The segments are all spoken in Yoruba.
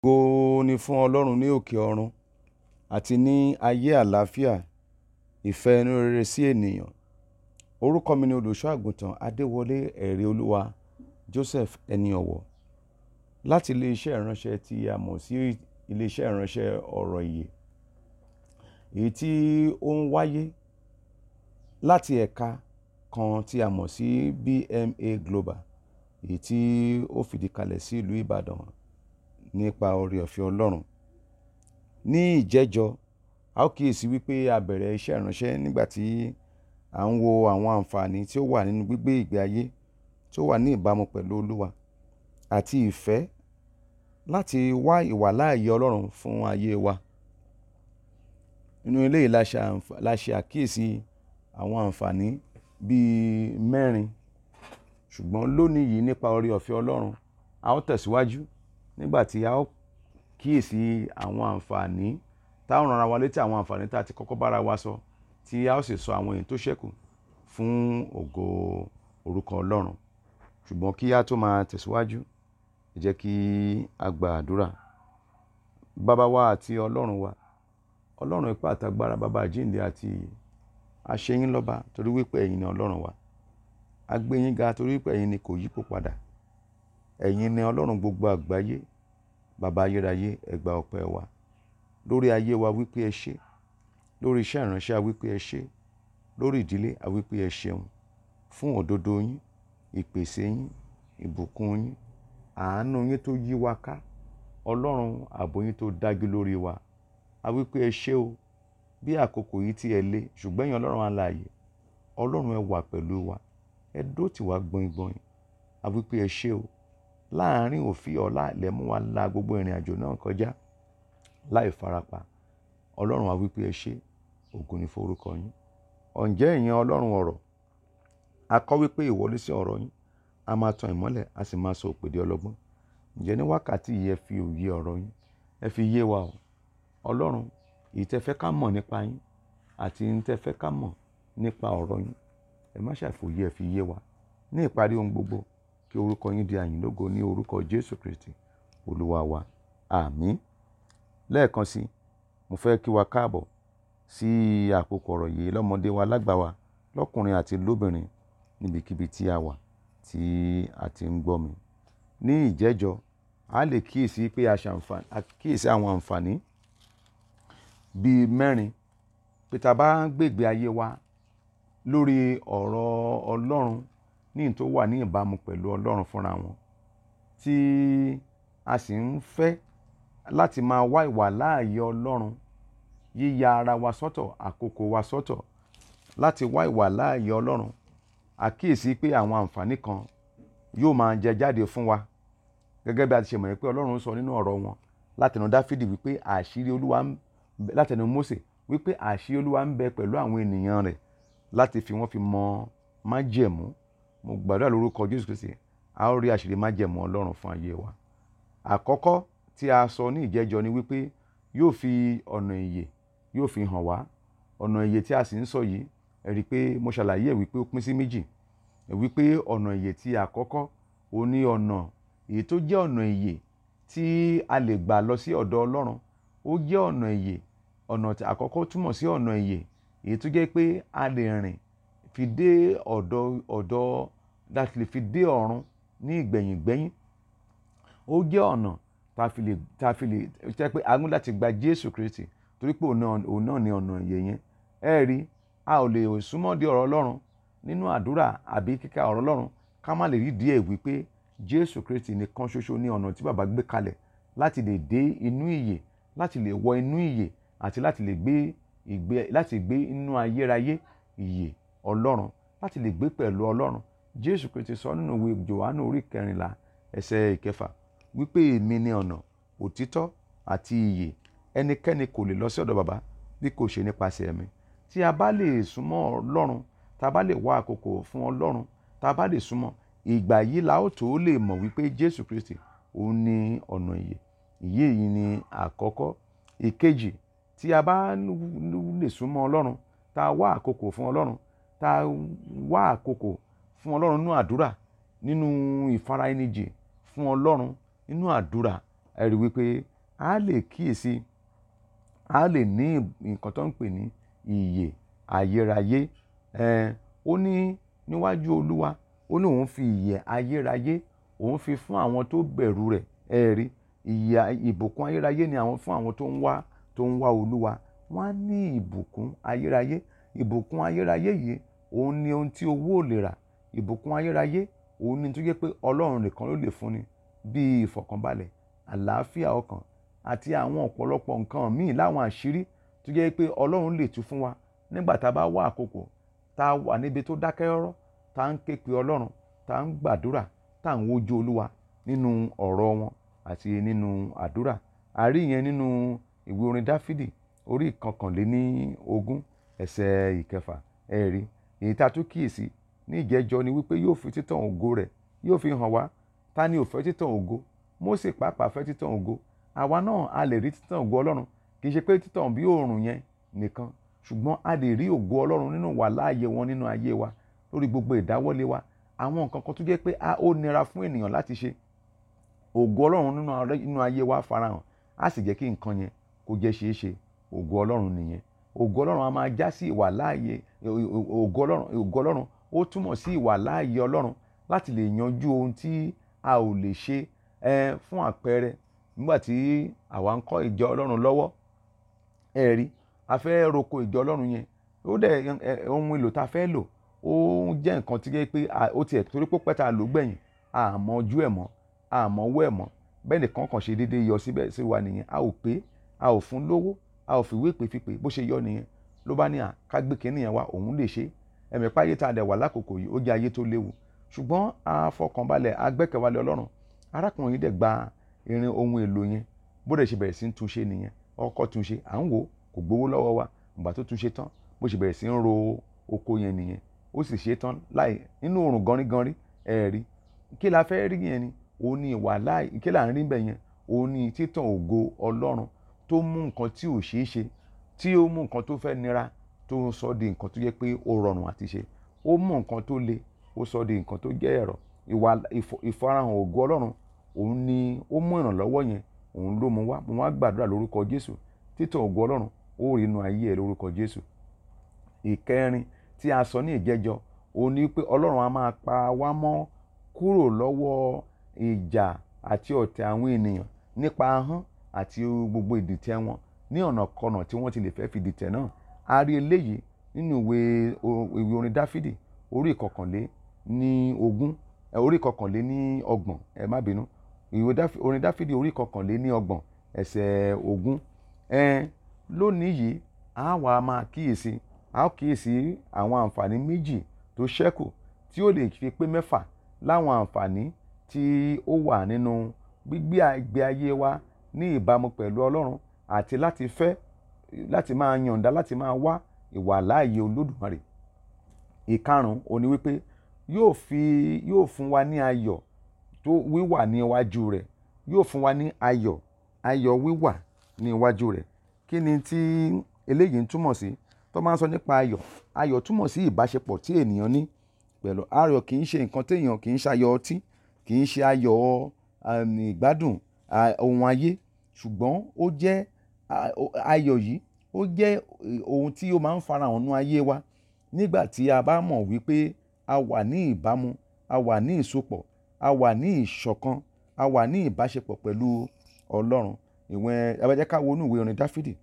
Ògo ni fún Ọlọ́run ní òkè ọ̀run àti ní ayé àlàáfíà, ìfẹ́ inú rere sí ènìyàn. Orúkọ mi ni olùṣọ́ àgùntàn Adéwọlé ẹ̀rí olúwa Joseph ẹni ọ̀wọ̀ láti ilé-iṣẹ́ ìránṣẹ́ tí a mọ̀ sí ilé-iṣẹ́ ìránṣẹ́ ọ̀rọ̀ ìyè, èyí tí ó ń wáyé láti ẹ̀ka kan tí a mọ̀ sí BMA Global, èyí tí ó fìdí kalẹ̀ sí ìlú Ìbàdàn nípa oore-ọ̀fẹ́ Ọlọ́run. Ní ìjẹ́jọ́, a ó kíyèsí wípé a bẹ̀rẹ̀ iṣẹ́ ìránṣẹ́ nígbà tí à ń wo àwọn àǹfààní tí ó wà nínú gbígbé ìgbé ayé tí ó wà ní ìbámu pẹ̀lú Olúwa àti ìfẹ́ láti wá ìwàláàyè Ọlọ́run fún ayé wa. Nínú eléyìí la ṣe àkíyèsí àwọn àǹfààní bíi mẹ́rin, ṣùgbọ́n lónìí yìí nípa oore-ọ̀fẹ́ Ọlọ́run a ó tẹ̀síwájú nígbà tí a ó kíyèsí àwọn àǹfààní tá ó rán ara wa létí àwọn àǹfààní tá a ti kọ́kọ́ bára wa sọ, tí a ó sì sọ àwọn èyí tó ṣẹ́kù fún ògo orúkọ Ọlọ́run. Ṣùgbọ́n kí a tó máa tẹ̀síwájú, ẹ jẹ́ kí a gba àdúrà. Baba wa àti Ọlọ́run wa, Ọlọ́run ipá àtàgbàrà, baba àjíǹde àti ìyè, a ṣe yín lọ́ba torí wípé ẹ̀yin ni Ọlọ́run wa. A gbé yín ga torí wípé ẹ̀yin ni kò yípo padà. Ẹ̀yin ni Ọlọ́run gbogbo àgbáyé. Baba ayérayé, ẹ gba ọpẹ́ wa lórí ayé wa wípé ẹ ṣé, lórí iṣẹ́ ìránṣẹ́ a wípé ẹ ṣé, lórí ìdílé a wípé ẹ ṣeun fún òdodo yín, ìpèsè yín, ìbùkún yín, àánú yín tó yí wa ká, Ọlọ́run ààbò yín tó dájú lórí wa. A wípé ẹ ṣé o, bí àkókò yìí tí ẹ lé, ṣùgbọ́n ẹ̀yin Ọlọ́run alààyè, Ọlọ́run ẹ wà pẹ̀lú wa, ẹ dúró tì wá gbọ̀ngbọ̀n. A wípé ẹ ṣé o, láàárín òfin ọ̀la lẹ mú wa la gbogbo ìrìn àjò náà kọjá láì farapa. Ọlọ́run a wípé ẹ ṣé, ògo ni fún orúkọ yín. Ǹjẹ́ ẹ̀yin Ọlọ́run ọ̀rọ̀, a kọ́ wípé ìwọlé sí ọ̀rọ̀ yín a máa tan ìmọ́lẹ̀, a sì máa sọ òpèdè ọlọ́gbọ́n. Ǹjẹ́ ní wákàtí yìí ẹ fi òye ọ̀rọ̀ yín ẹ fi yé wa o. Ọlọ́run, èyí tẹ́ fẹ́ ká mọ̀ nípa yín àti èyí tẹ́ fẹ́ ká mọ̀ nípa ọ̀rọ̀ yín, ẹ má ṣàfòyé ẹ fi yé wa. Ní ìparí ohun gbogbo, kí orúkọ yín di àyìn lógo ní orúkọ Jésù Kristi Olúwa wa. Àmín. Lẹ́ẹ̀kan sí, mo fẹ́ kí wa káàbọ̀ sí àkókò ọ̀rọ̀ yìí, lọ́mọdé wa, lágbà wa, lọ́kùnrin àti lóbìnrin, níbikíbi tí a wà tí a ti ń gbọ́ mi. Ní ìjẹ́jọ́, a lè kíyèsí pé a kíyèsí àwọn àǹfààní bíi mẹ́rin pé tá bá ń gbègbè ayé wa lórí ọ̀rọ̀ Ọlọ́run ní tó wà ní ìbámu pẹ̀lú Ọlọ́run fúnra wọn, tí a sì ń fẹ́ láti máa wá ìwàláàyè Ọlọ́run, yíya ara wa sọ́tọ̀, àkókò wa sọ́tọ̀ láti wá ìwàláàyè Ọlọ́run. A kíyèsí pé àwọn àǹfààní kan yóò máa jẹ jáde fún wa, gẹ́gẹ́ bí a ti ṣe mọ̀ pé Ọlọ́run sọ nínú ọ̀rọ̀ wọn látẹnu Dáfídì wípé àṣírí Olúwa látẹnu Mósè wípé àṣírí Olúwa ń bẹ pẹ̀lú àwọn ènìyàn rẹ̀ láti fi wọ́n fi mọ májẹ̀mú. Mo gbàdúrà lórúkọ Jésù Kristi, a ó rí àṣírí májẹ̀mú Ọlọ́run fún ayé wa. Àkọ́kọ́ tí a sọ ní ìjẹ́jọ́ ni wípé yóò fi ọ̀nà ìyè yóò fi hàn wá. Ọ̀nà ìyè tí a sì ń sọ yìí, ẹ rí pé mo ṣàlàyé ẹ̀ wípé ó pín sí méjì. Wípé ọ̀nà ìyè tí àkọ́kọ́ ó ní ọ̀nà èyí tó jẹ́ ọ̀nà ìyè tí a lè gbà lọ sí ọ̀dọ̀ Ọlọ́run. Ó jẹ́ ọ̀nà ìyè. Ọ̀nà tí àkọ́kọ́ túmọ̀ sí ọ̀nà ìyè èyí tó jẹ́ pé a lè rìn fi dé ọ̀dọ̀ láti lè fi dé ọ̀run ní ìgbẹ̀yìn. Ó jẹ́ ọ̀nà tá fi lè jẹ́ pé a ní láti gba Jésù Kristi torí pé òun náà ni ọ̀nà ìyè yẹn. Ẹ rí, a ò lè súnmọ́ dé ọ̀rọ̀ Ọlọ́run nínú àdúrà àbí kíka ọ̀rọ̀ Ọlọ́run ká má lè rí díẹ̀ wípé Jésù Kristi nìkan ṣoṣo ní ọ̀nà tí Baba gbé kalẹ̀ láti lè dé inú ìyè, láti lè wọ inú ìyè àti láti lè gbé inú ayérayé ìyè Ọlọ́run, láti lè gbé pẹ̀lú Ọlọ́run. Jésù Kristi sọ nínú ìwé Jòhánù orí 14 ẹsẹ̀ 6 wípé èmi ni ọ̀nà, òtítọ́ àti ìyè. Ẹnikẹ́ni kò lè lọ sí ọ̀dọ̀ Baba bí kò ṣe nípasẹ̀ mi. Tí a bá lè súnmọ́ Ọlọ́run, tá bá lè wá àkókò fún Ọlọ́run, tá bá lè súnmọ́, ìgbà yìí la ó tó lè mọ̀ wípé Jésù Kristi òun ni ọ̀nà ìyè. Ìyè yìí ni àkọ́kọ́. Ìkejì, tí a bá lè súnmọ́ Ọlọ́run, tá wá àkókò fún Ọlọ́run, tá wá àkókò fún Ọlọ́run nínú àdúrà, nínú ìfara ẹni jì fún Ọlọ́run nínú àdúrà, ẹ rí wípé a lè kíyèsí, a lè ní nǹkan tó ń pè ní ìyè ayérayé. Ó ní níwájú Olúwa, ó ní òun fi ìyè ayérayé òun fi fún àwọn tó bẹ̀rù rẹ̀. Ẹ rí, ìbùkún ayérayé ni àwọn fún àwọn tó ń wá Olúwa. Wọ́n á ní ìbùkún ayérayé. Ìbùkún ayérayé yìí òun ni ohun tí owó ò lè rà. Ìbùkún ayérayé òun ni tó jẹ́ pé Ọlọ́run nìkan ló lè fúnni, bí ìfọ̀kànbalẹ̀, àlàáfíà ọkàn àti àwọn ọ̀pọ̀lọpọ̀ nǹkan míì láwọn àṣírí tó jẹ́ pé Ọlọ́run lè tú fún wa nígbà tá a bá wá àkókò tá a wà níbi tó dákẹ́ rọ́rọ́, tá a ń ké pe Ọlọ́run, tá a ń gbàdúrà, tá a ń wojú Olúwa nínú ọ̀rọ̀ wọn àti nínú àdúrà. A rí ìyẹn nínú ìwé orin Dáfídì orí ìkọkànléní-ogún ẹsẹ̀ ìkẹfà. Ẹ rí, èyí tá a tún kíyèsí ní ìjẹ́jọ́ ni wípé yóò fi títàn ògo rẹ̀ yóò fi hàn wá. Ta ni ò fẹ́ títàn ògo? Mósè pàápàá fẹ́ títàn ògo. Àwa náà a lè rí títàn ògo Ọlọ́run, kì í ṣe pé títàn bí òòrùn yẹn nìkan, ṣùgbọ́n a lè rí ògo Ọlọ́run nínú wà láàyè wọn nínú ayé wa, lórí gbogbo ìdáwọ́lé wa. Àwọn nǹkan kan tó jẹ́ pé ó nira fún ènìyàn láti ṣe, ògo Ọlọ́run nínú ayé wa farahàn, á sì jẹ́ kí nǹkan yẹn kó jẹ́ ṣeé ṣe. Ògo Ọlọ́run nìyẹn. Ògo Ọlọ́run a máa já sí ìwà láàyè. Ògo Ọlọ́run ó túmọ̀ sí ìwà láàyè Ọlọ́run láti lè yanjú ohun tí a ò lè ṣe. Fún àpẹẹrẹ, nígbà tí àwa ń kọ́ ìjọ Ọlọ́run lọ́wọ́, ẹ rí, a fẹ́ roko ìjọ Ọlọ́run yẹn, ó dẹ̀ ohun èlò tá a fẹ́ lò ó jẹ́ nǹkan tí jẹ́ pé ó tiẹ̀ torí pé pẹ́ tá a lò gbẹ̀yìn, a mọ ojú ẹ̀ mọ́, a mọ owó ẹ̀ mọ́. Bẹ́ẹ̀ nìkan kàn ṣe déédéé yọ síbẹ̀ sí wa nìyẹn. A ò pé, a ò fún lówó, a ò fìwé pè fipè, bó ṣe yọ nìyẹn. Ló bá ní ká gbé kinní yẹn wá, òun lè ṣe. Ẹ̀mí páyé tá a dẹ̀ wà lákòókò yìí ó jẹ́ ayé tó léwu, ṣùgbọ́n a fọkànbalẹ̀, a gbẹ́kẹ̀wálé Ọlọ́run. Arákùnrin yìí dẹ̀ gba irin ohun èlò yẹn, bó dẹ̀ ṣe bẹ̀rẹ̀ sí ń túnṣe nìyẹn. Ọkọ̀ túnṣe, à ń wò, kò gbowó lọ́wọ́ wa. Ìgbà tó túnṣe tán, bó ṣe bẹ̀rẹ̀ sí ń ro oko yẹn nìyẹn. Ó sì ṣe tán nínú oòrùn ganriganri. Ẹ rí, kí la fẹ́ rí yẹn ni? Òun ni ìwà láàyè. Kí là ń rí bẹ́ẹ̀ yẹn? Òun ni títàn ògo Ọlọ́run tó mú nǹkan tí ò ṣeé ṣe, tí ó mú nǹkan tó fẹ́ nira, tó sọ di nǹkan tó jẹ́ pé ó rọrùn àti ṣe. Ó mú nǹkan tó le, ó sọ di nǹkan tó jẹ́ ẹ̀rọ. Ìfarahàn ògo Ọlọ́run, òun ni ó mú ìrànlọ́wọ́ yẹn, òun ló mú wá. Mo wá gbàdúrà lórúkọ Jésù. Títàn ògo Ọlọ́run ó rí inú ayé ẹ lórúkọ Jésù. Ìkẹrin tí a sọ ní ìjẹ́jọ́, òun ni pé Ọlọ́run a máa pa wá mọ́ kúrò lọ́wọ́ ìjà àti ọ̀tẹ̀ àwọn ènìyàn nípa ahọ́n àti gbogbo ìdìtẹ̀ wọn ní ọ̀nàkọnà tí wọ́n ti lè fẹ́ fi dìtẹ̀ náà. A rí eléyìí nínú ìwé orin Dáfídì orí ìkọkànléní-ọgbọ̀n, ẹ má bínú. Orin Dáfídì orí ìkọkànléní-ọgbọ̀n ẹsẹ̀ 20. Lónìí yìí a wá máa kíyèsí, a ó kíyèsí àwọn àǹfààní méjì tó ṣẹ́kù tí ó lè fi pé mẹ́fà láwọn àǹfààní tí ó wà nínú gbígbé ìgbé ayé wa ní ìbámu pẹ̀lú Ọlọ́run àti láti máa yọ̀ǹda láti máa wá ìwà láàyè Olódùmarè. Ìkarùn-ún òun ni wípé yóò fún wa ní ayọ̀ tó wíwà ní iwájú rẹ̀. Yóò fún wa ní ayọ̀ wíwà ní iwájú rẹ̀. Kí ni tí eléyìí ń túmọ̀ sí? Tó máa ń sọ nípa ayọ̀ túmọ̀ sí ìbáṣepọ̀ tí ènìyàn ní pẹ̀lú. Ayọ̀ kì í ṣe nǹkan téèyàn, kì í ṣe ayọ̀ ọtí, kì í ṣe ayọ̀ ìgbádùn ohun ayé, ṣùgbọ́n ó jẹ́ ayọ̀ yìí, ó jẹ́ ohun tí ó máa ń farahàn nínú ayé wa nígbà tí a bá mọ̀ wípé a wà ní ìbámu, a wà ní ìsopọ̀, a wà ní ìṣọ̀kan, a wà ní ìbáṣepọ̀ pẹ̀lú Ọlọ́run. Ẹ jẹ́ ká wo inú ìwé orin Dáfídì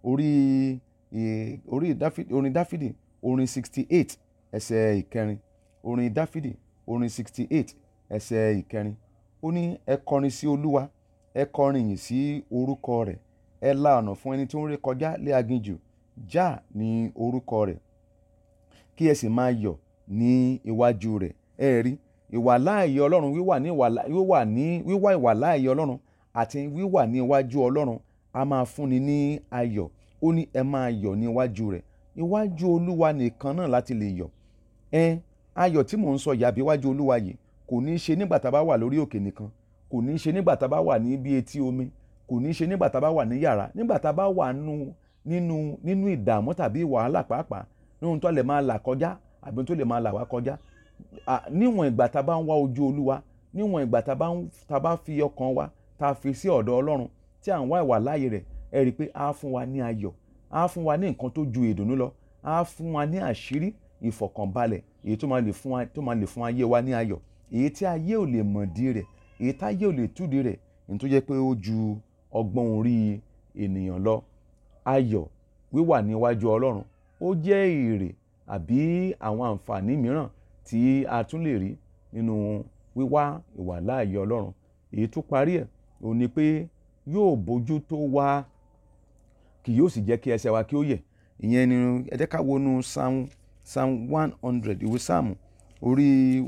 orin Dáfídì orin 68 ẹsẹ̀ ìkẹrin. Orin Dáfídì orin 68 ẹsẹ̀ ìkẹrin. Ó ní ẹ kọrin sí Olúwa, ẹ kọrin ìyìn sí orúkọ rẹ̀. Ẹ la ọ̀nà fún ẹni tí ó ń ré kọjá lé aginjù. Jáà ní orúkọ rẹ̀, kí ẹ sì máa yọ̀ ní iwájú rẹ̀. Ẹ rí, ìwà láàyè Ọlọ́run, wíwà ìwà láàyè Ọlọ́run àti wíwà ní iwájú Ọlọ́run a máa fúnni ní ayọ̀. Ó ní ẹ máa yọ̀ ní iwájú rẹ̀. Iwájú Olúwa nìkan náà láti lè yọ̀. Ayọ̀ tí mò ń sọ yàbí iwájú Olúwa yìí kò ní í ṣe nígbà tá a bá wà lórí òkè nìkan, kò ní í ṣe nígbà tá a bá wà ní bí etí omi, kò ní í ṣe nígbà tá a bá wà ní yàrá, nígbà tá a bá wà nínú ìdààmú tàbí wàhálà pàápàá, nínú tó lè máa là kọjá àbí tó lè máa là wá kọjá. Níwọ̀n ìgbà tá a bá ń wá ojú Olúwa, níwọ̀n ìgbà tá a bá fi ọkàn wa tá a fi sí ọ̀dọ̀ Ọlọ́run, tí à ń wá ìwà láàyè rẹ̀, ẹ rí i pé á fún wa ní ayọ̀, á fún wa ní nǹkan tó ju ìdùnnú lọ, á fún wa ní àṣírí ìfọ̀kànbalẹ̀ èyí tó máa lè fún ayé wa ní ayọ̀, èyí tí ayé ò lè mọ̀dí rẹ̀, èyí tí ayé ò lè túdi rẹ̀, èyí tó jẹ́ pé ó ju ọgbọ́n orí ènìyàn lọ. Ayọ̀ wíwà níwájú Ọlọ́run ó jẹ́ èrè àbí àwọn àǹfààní mìíràn tí a tún lè rí nínú wíwá ìwà láàyè Ọlọ́run. Èyí tó parí ẹ̀ òun ni pé yóò bójú tó wa, kì yóò sì jẹ́ kí ẹsẹ̀ wa kí ó yẹ̀. Ìyẹn ni ẹ jẹ́ ká wo inú Psalm 100, ìwé Sáàmù orí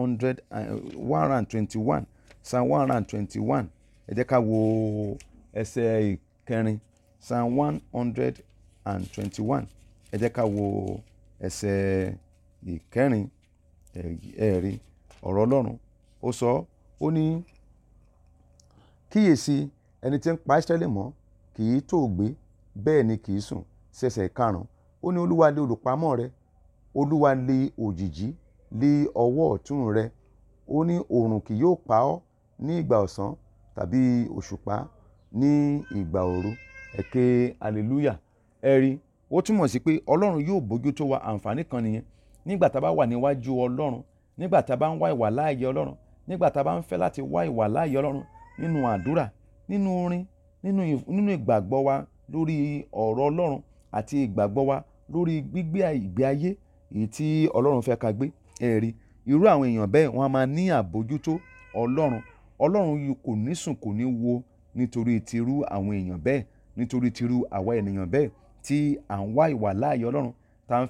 121, Psalm 121. Ẹ jẹ́ ká wo ẹsẹ̀ ìkẹrin, Psalm 121. Ẹ jẹ́ ká wo ẹsẹ̀ ìkẹrin. Ẹ̀rí ọ̀rọ̀ Ọlọ́run ó sọ, ó ní kíyèsí ẹni tí ń pa Ísírẹ́lì mọ́ kì í tòògbé, bẹ́ẹ̀ ni kì í sùn. Ẹsẹ̀ ìkarùn-ún, ó ní Olúwa lé olùpamọ́ rẹ, Olúwa lé òjìji lé ọwọ́ ọ̀tún rẹ. Ó ní oòrùn kì yóò pa ọ́ ní ìgbà ọ̀sán tàbí òṣùpá ní ìgbà òru. Ẹ ké hallelujah. Ẹ rí, ó túmọ̀ sí pé Ọlọ́run yóò bójú tó wa. Àǹfààní kan nìyẹn nígbà tá a bá wà níwájú Ọlọ́run, nígbà tá a bá ń wá ìwà láàyè Ọlọ́run, nígbà tá a bá ń fẹ́ láti wá ìwà láàyè Ọlọ́run nínú àdúrà, nínú orin, nínú ìgbàgbọ́ wa lórí ọ̀rọ̀ Ọlọ́run àti ìgbàgbọ́ wa lórí gbígbé ìgbé ayé èyí tí Ọlọ́run fẹ́ ká gbé. Ẹ rí, irú àwọn èèyàn bẹ́ẹ̀ wọ́n á máa ní àbójútó Ọlọ́run. Ọlọ́run kò ní sùn kò ní wo nítorí tirú àwọn èèyàn bẹ́ẹ̀, nítorí tirú àwa ènìyàn bẹ́ẹ̀ tí à ń wá ìwà láàyè Ọlọ́run, tá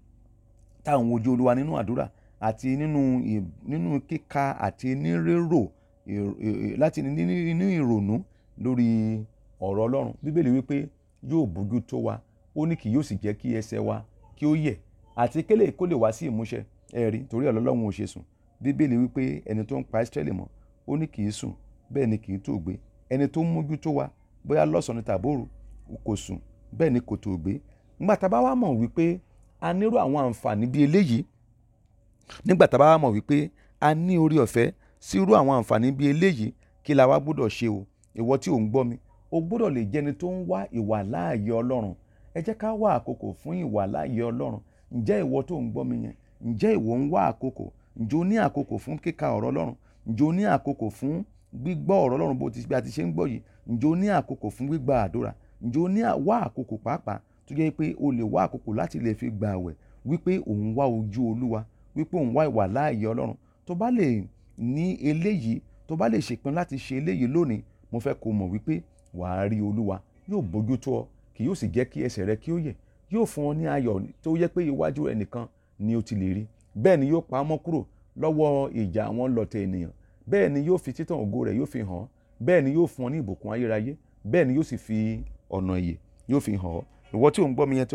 à ń wojú Olúwa nínú àdúrà àti nínú kíka àti nírérò láti nínú ìrònú lórí ọ̀rọ̀ Ọlọ́run. Bíbélì wípé yóò bójú tó wa, ó ní kì yóò sì jẹ́ kí ẹsẹ̀ wa kí ó yẹ̀, àti kélé kó lè wá sí ìmúṣẹ. Ẹ rí, torí Ọlọ́run ò ṣe sùn. Bíbélì wípé ẹni tó ń pa Ísírẹ́lì mọ́, ó ní kì í sùn, bẹ́ẹ̀ ni kì í tòògbé. Ẹni tó ń mójú tó wa bóyá lọ́sàn-án tàbí òru kò sùn, bẹ́ẹ̀ ni kò tòògbé. Nígbà tá a bá wá mọ̀ wípé a nírú àwọn àǹfààní bí eléyìí, nígbà tá a bá wá mọ̀ wípé a ní orí ọ̀fẹ́ sí irú àwọn àǹfààní bí eléyìí, kí la wá gbọ́dọ̀ ṣe o? Ìwọ tí ò ń gbọ́ mi, o gbọ́dọ̀ lè jẹ́ni tó ń wá ìwà láàyè Ọlọ́run. Ẹ jẹ́ ká wá àkókò fún ìwà láàyè Ọlọ́run. Ǹjẹ́ ìwọ tó ń gbọ́ mi yẹn, ǹjẹ́ ìwọ ń wá àkókò? Ǹjẹ́ o ní àkókò fún kíka ọ̀rọ̀ Ọlọ́run? Ǹjẹ́ o ní àkókò fún gbígbọ́ ọ̀rọ̀ Ọlọ́run bí a ti ṣe ń gbọ́ yìí? Ǹjẹ́ o ní àkókò fún gbígba àdúrà? Ǹjẹ́ o ní wá àkókò pàápàá tó jẹ́ pé o lè wá àkókò láti lè fi gba àwẹ̀ wípé òun wá ojú Olúwa, wípé òun wá ìwà láàyè Ọlọ́run? Tó bá lè ní eléyìí, tó bá lè ṣèpinnu láti ṣe eléyìí lónìí, mo fẹ́ kó mọ̀ wípé wàá rí Olúwa, yóò bójú tó ọ, kì yóò sì jẹ́ kí ẹsẹ̀ rẹ kí ó yẹ̀, yóò fún ọ ní ayọ̀ tó yẹ pé iwájú rẹ nìkan ni o ti lè rí. Bẹ́ẹ̀ ni yóò pa ọ́ mọ́ kúrò lọ́wọ́ ìjà àwọn lọ̀tẹ̀ ènìyàn. Bẹ́ẹ̀ ni yóò fi títàn ògo rẹ̀ yóò fi hàn ọ́. Bẹ́ẹ̀ ni yóò fún ọ ní ìbùkún ayérayé. Bẹ́ẹ̀ ni yóò sì fi ọ̀nà ìyè yóò fi hàn ọ́. Ìwọ tí ò ń gbọ́ mi yẹn,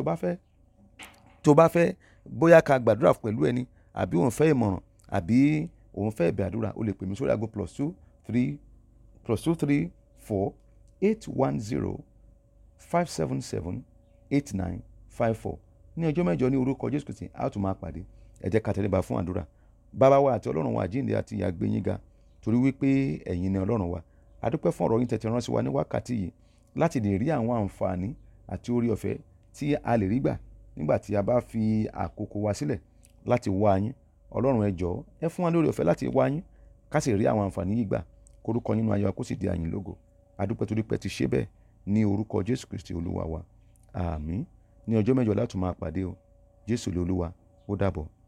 tó bá fẹ́ bóyá ká gbàdúrà pẹ̀lú ẹni, àbí òun fẹ́ ìmọ̀ràn, àbí òun fẹ́ ẹ̀bẹ̀ àdúrà, o lè pè mí sórí aago +234 810 577 8954. Ní ọjọ́ mẹ́jọ ní orúkọ Jésù Kristi, a ó tún máa pàdé. Ẹ jẹ́ ká tẹríba fún àdúrà. Bàbá wa àti Ọlọ́run wa àjíǹde àti ìyè a gbé yín ga, torí wípé ẹ̀yin ni Ọlọ́run wa. A dúpẹ́ fún ọ̀rọ̀ yín tẹ́ ti rán sí wa ní wákàtí yìí láti lè rí àwọn àǹfààní àti orí ọ̀fẹ́ tí a lè rí gbà nígbà tí a bá fi àkókò wa sílẹ̀ láti wá yín. Ọlọ́run ẹ jọ̀ọ́, ẹ fún wa lórí ọ̀fẹ́ láti wá yín, ká sì rí àwọn àǹfààní yìí gbà, kórúkọ yín nínú ayọ̀ wa kó sì di àyìn lógo. A dúpẹ́ torí pé ti ṣe bẹ́ẹ̀ ní orúkọ Jésù Kristi Olúwa wa. Àmín. Ní ọjọ́ mẹ́jọ láti máa pàdé o. Jésù lolúwa. Ó dàbọ̀.